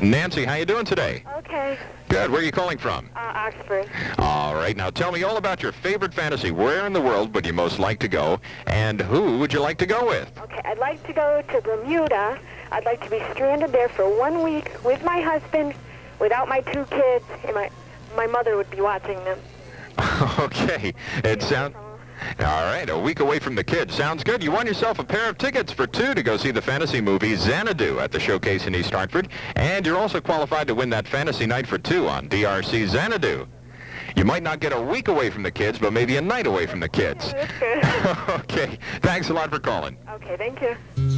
Nancy, how you doing today? Okay. Good. Where are you calling from? Oxford. All right. Now tell me all about your favorite fantasy. Where in the world would you most like to go, and who would you like to go with? Okay, I'd like to go to Bermuda. I'd like to be stranded there for 1 week with my husband, without my 2 kids, and my mother would be watching them. Okay. It sounds... All right, a week away from the kids. Sounds good. You won yourself a pair of tickets for 2 to go see the fantasy movie Xanadu at the Showcase in East Hartford. And you're also qualified to win that fantasy night for 2 on DRC Xanadu. You might not get a week away from the kids, but maybe a night away from the kids. That's good. Okay. Thanks a lot for calling. Okay, thank you.